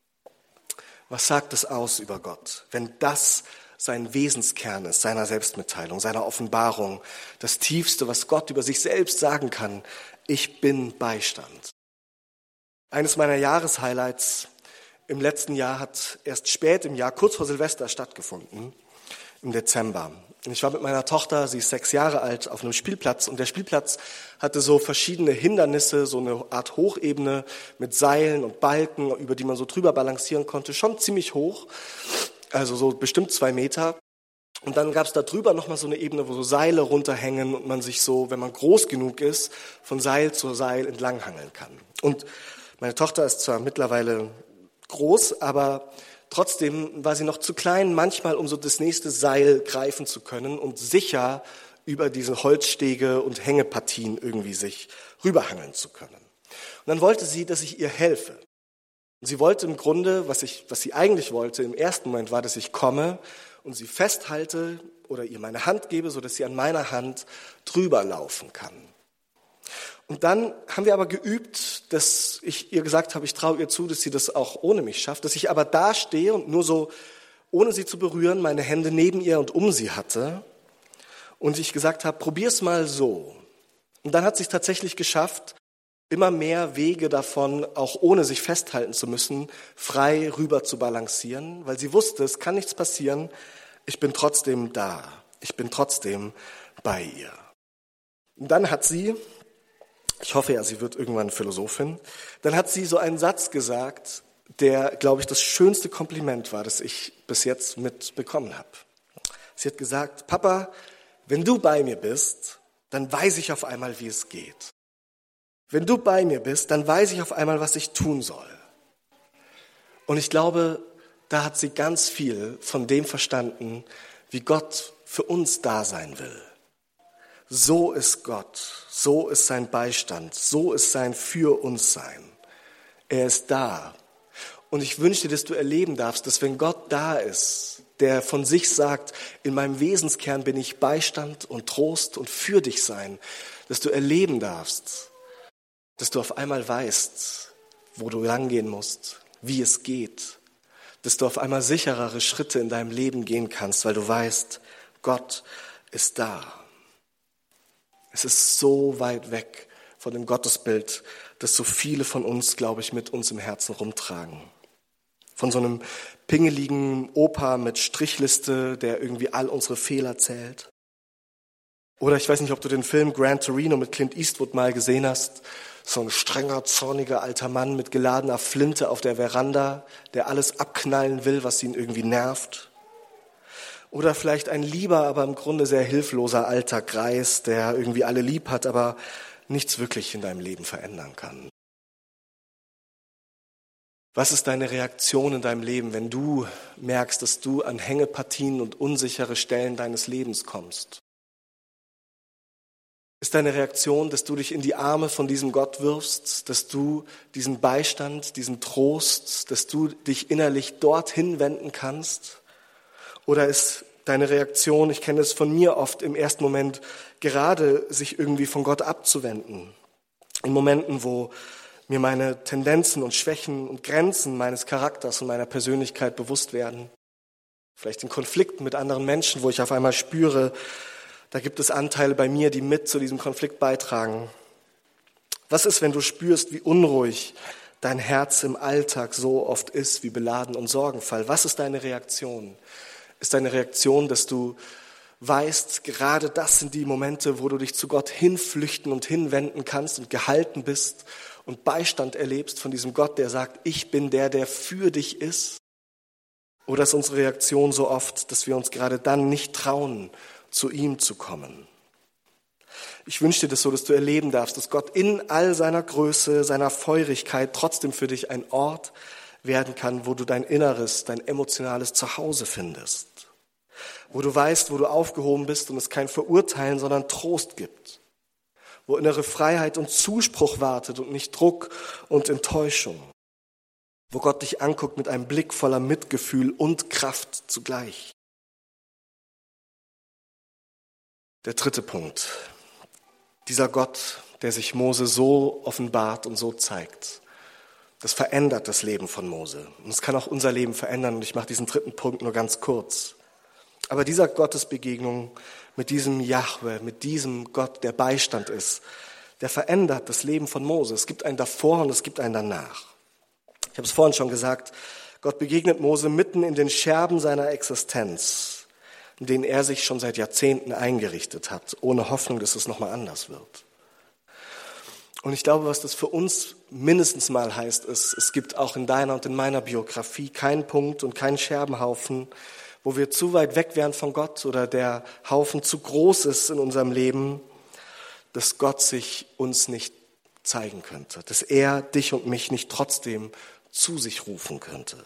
Was sagt es aus über Gott, wenn das sein Wesenskern ist, seiner Selbstmitteilung, seiner Offenbarung, das Tiefste, was Gott über sich selbst sagen kann: Ich bin Beistand. Eines meiner Jahreshighlights im letzten Jahr hat erst spät im Jahr, kurz vor Silvester, stattgefunden, im Dezember. Und ich war mit meiner Tochter, sie ist 6 Jahre alt, auf einem Spielplatz und der Spielplatz hatte so verschiedene Hindernisse, so eine Art Hochebene mit Seilen und Balken, über die man so drüber balancieren konnte, schon ziemlich hoch, also so bestimmt 2 Meter. Und dann gab es da drüber nochmal so eine Ebene, wo so Seile runterhängen und man sich so, wenn man groß genug ist, von Seil zu Seil entlanghangeln kann. Und meine Tochter ist zwar mittlerweile groß, aber trotzdem war sie noch zu klein, manchmal um so das nächste Seil greifen zu können und sicher über diese Holzstege und Hängepartien irgendwie sich rüberhangeln zu können. Und dann wollte sie, dass ich ihr helfe. Und sie wollte im Grunde, was sie eigentlich wollte im ersten Moment war, dass ich komme und sie festhalte oder ihr meine Hand gebe, sodass sie an meiner Hand drüber laufen kann. Und dann haben wir aber geübt, dass ich ihr gesagt habe, ich traue ihr zu, dass sie das auch ohne mich schafft, dass ich aber da stehe und nur so, ohne sie zu berühren, meine Hände neben ihr und um sie hatte und ich gesagt habe, probier's mal so. Und dann hat sie es tatsächlich geschafft, immer mehr Wege davon, auch ohne sich festhalten zu müssen, frei rüber zu balancieren, weil sie wusste, es kann nichts passieren, ich bin trotzdem da, ich bin trotzdem bei ihr. Und dann hat sie, ich hoffe ja, sie wird irgendwann Philosophin, dann hat sie so einen Satz gesagt, der, glaube ich, das schönste Kompliment war, das ich bis jetzt mitbekommen habe. Sie hat gesagt, Papa, wenn du bei mir bist, dann weiß ich auf einmal, wie es geht. Wenn du bei mir bist, dann weiß ich auf einmal, was ich tun soll. Und ich glaube, da hat sie ganz viel von dem verstanden, wie Gott für uns da sein will. So ist Gott, so ist sein Beistand, so ist sein Für uns Sein. Er ist da. Und ich wünsche dir, dass du erleben darfst, dass wenn Gott da ist, der von sich sagt, in meinem Wesenskern bin ich Beistand und Trost und für dich sein, dass du erleben darfst, dass du auf einmal weißt, wo du langgehen musst, wie es geht, dass du auf einmal sicherere Schritte in deinem Leben gehen kannst, weil du weißt, Gott ist da. Es ist so weit weg von dem Gottesbild, das so viele von uns, glaube ich, mit uns im Herzen rumtragen. Von so einem pingeligen Opa mit Strichliste, der irgendwie all unsere Fehler zählt. Oder ich weiß nicht, ob du den Film Gran Torino mit Clint Eastwood mal gesehen hast. So ein strenger, zorniger alter Mann mit geladener Flinte auf der Veranda, der alles abknallen will, was ihn irgendwie nervt. Oder vielleicht ein lieber, aber im Grunde sehr hilfloser alter Greis, der irgendwie alle lieb hat, aber nichts wirklich in deinem Leben verändern kann. Was ist deine Reaktion in deinem Leben, wenn du merkst, dass du an Hängepartien und unsichere Stellen deines Lebens kommst? Ist deine Reaktion, dass du dich in die Arme von diesem Gott wirfst, dass du diesen Beistand, diesen Trost, dass du dich innerlich dorthin wenden kannst? Oder ist deine Reaktion, ich kenne es von mir oft im ersten Moment, gerade sich irgendwie von Gott abzuwenden? In Momenten, wo mir meine Tendenzen und Schwächen und Grenzen meines Charakters und meiner Persönlichkeit bewusst werden. Vielleicht in Konflikten mit anderen Menschen, wo ich auf einmal spüre, da gibt es Anteile bei mir, die mit zu diesem Konflikt beitragen. Was ist, wenn du spürst, wie unruhig dein Herz im Alltag so oft ist, wie beladen und sorgenvoll? Was ist deine Reaktion? Ist deine Reaktion, dass du weißt, gerade das sind die Momente, wo du dich zu Gott hinflüchten und hinwenden kannst und gehalten bist und Beistand erlebst von diesem Gott, der sagt, ich bin der für dich ist? Oder ist unsere Reaktion so oft, dass wir uns gerade dann nicht trauen, zu ihm zu kommen? Ich wünsche dir das so, dass du erleben darfst, dass Gott in all seiner Größe, seiner Feurigkeit trotzdem für dich ein Ort werden kann, wo du dein Inneres, dein emotionales Zuhause findest. Wo du weißt, wo du aufgehoben bist und es kein Verurteilen, sondern Trost gibt. Wo innere Freiheit und Zuspruch wartet und nicht Druck und Enttäuschung. Wo Gott dich anguckt mit einem Blick voller Mitgefühl und Kraft zugleich. Der dritte Punkt. Dieser Gott, der sich Mose so offenbart und so zeigt, das verändert das Leben von Mose. Und es kann auch unser Leben verändern. Und ich mache diesen dritten Punkt nur ganz kurz. Aber dieser Gottesbegegnung mit diesem Jahwe, mit diesem Gott, der Beistand ist, der verändert das Leben von Mose. Es gibt einen davor und es gibt einen danach. Ich habe es vorhin schon gesagt, Gott begegnet Mose mitten in den Scherben seiner Existenz, in denen er sich schon seit Jahrzehnten eingerichtet hat, ohne Hoffnung, dass es nochmal anders wird. Und ich glaube, was das für uns mindestens mal heißt, ist, es gibt auch in deiner und in meiner Biografie keinen Punkt und keinen Scherbenhaufen, wo wir zu weit weg wären von Gott oder der Haufen zu groß ist in unserem Leben, dass Gott sich uns nicht zeigen könnte, dass er dich und mich nicht trotzdem zu sich rufen könnte.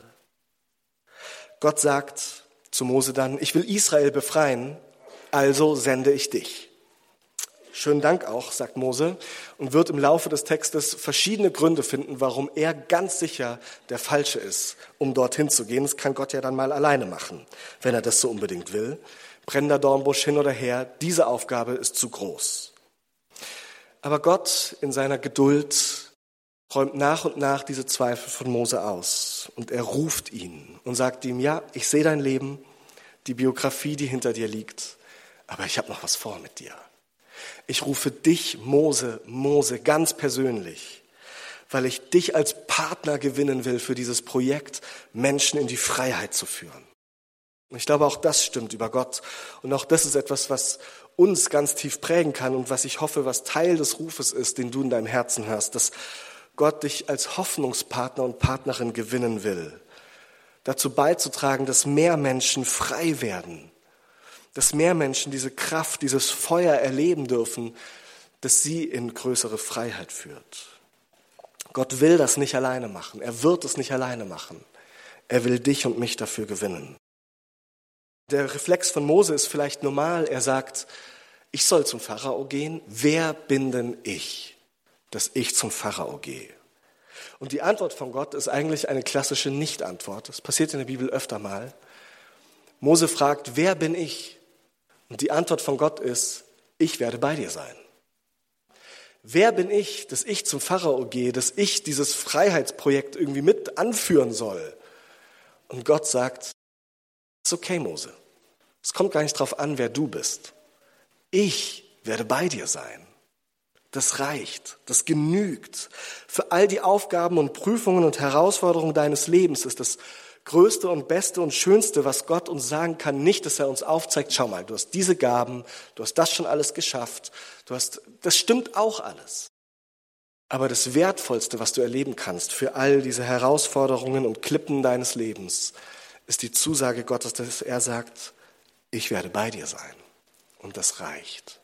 Gott sagt zu Mose dann, ich will Israel befreien, also sende ich dich. Schönen Dank auch, sagt Mose, und wird im Laufe des Textes verschiedene Gründe finden, warum er ganz sicher der Falsche ist, um dorthin zu gehen. Das kann Gott ja dann mal alleine machen, wenn er das so unbedingt will. Brennender Dornbusch hin oder her, diese Aufgabe ist zu groß. Aber Gott in seiner Geduld räumt nach und nach diese Zweifel von Mose aus. Und er ruft ihn und sagt ihm, ja, ich sehe dein Leben, die Biografie, die hinter dir liegt, aber ich habe noch was vor mit dir. Ich rufe dich, Mose, ganz persönlich, weil ich dich als Partner gewinnen will für dieses Projekt, Menschen in die Freiheit zu führen. Und ich glaube, auch das stimmt über Gott. Und auch das ist etwas, was uns ganz tief prägen kann und was ich hoffe, was Teil des Rufes ist, den du in deinem Herzen hörst, dass Gott dich als Hoffnungspartner und Partnerin gewinnen will, dazu beizutragen, dass mehr Menschen frei werden, dass mehr Menschen diese Kraft, dieses Feuer erleben dürfen, das sie in größere Freiheit führt. Gott will das nicht alleine machen. Er wird es nicht alleine machen. Er will dich und mich dafür gewinnen. Der Reflex von Mose ist vielleicht normal. Er sagt, ich soll zum Pharao gehen. Wer bin denn ich, dass ich zum Pharao gehe? Und die Antwort von Gott ist eigentlich eine klassische Nicht-Antwort. Das passiert in der Bibel öfter mal. Mose fragt, wer bin ich? Und die Antwort von Gott ist, ich werde bei dir sein. Wer bin ich, dass ich zum Pharao gehe, dass ich dieses Freiheitsprojekt irgendwie mit anführen soll? Und Gott sagt, ist okay, Mose. Es kommt gar nicht drauf an, wer du bist. Ich werde bei dir sein. Das reicht, das genügt. Für all die Aufgaben und Prüfungen und Herausforderungen deines Lebens ist das Größte und Beste und Schönste, was Gott uns sagen kann, nicht, dass er uns aufzeigt, schau mal, du hast diese Gaben, du hast das schon alles geschafft, das stimmt auch alles. Aber das Wertvollste, was du erleben kannst für all diese Herausforderungen und Klippen deines Lebens, ist die Zusage Gottes, dass er sagt, ich werde bei dir sein. Und das reicht.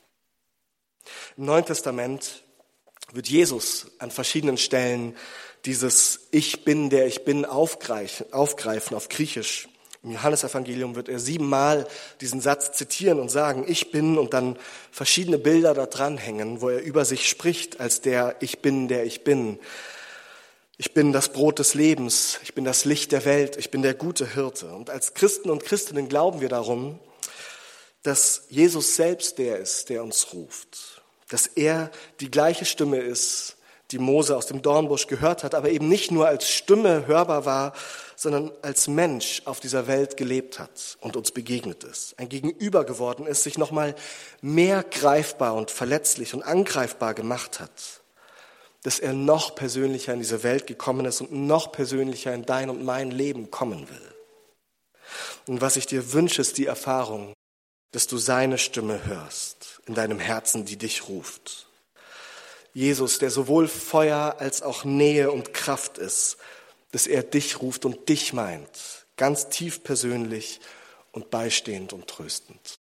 Im Neuen Testament wird Jesus an verschiedenen Stellen dieses Ich bin, der ich bin aufgreifen auf Griechisch. Im Johannesevangelium wird er 7-mal diesen Satz zitieren und sagen, ich bin, und dann verschiedene Bilder da dranhängen, wo er über sich spricht als der Ich bin, der ich bin. Ich bin das Brot des Lebens, ich bin das Licht der Welt, ich bin der gute Hirte. Und als Christen und Christinnen glauben wir darum, dass Jesus selbst der ist, der uns ruft. Dass er die gleiche Stimme ist, die Mose aus dem Dornbusch gehört hat, aber eben nicht nur als Stimme hörbar war, sondern als Mensch auf dieser Welt gelebt hat und uns begegnet ist. Ein Gegenüber geworden ist, sich nochmal mehr greifbar und verletzlich und angreifbar gemacht hat. Dass er noch persönlicher in diese Welt gekommen ist und noch persönlicher in dein und mein Leben kommen will. Und was ich dir wünsche, ist die Erfahrung, dass du seine Stimme hörst in deinem Herzen, die dich ruft. Jesus, der sowohl Feuer als auch Nähe und Kraft ist, dass er dich ruft und dich meint, ganz tief persönlich und beistehend und tröstend.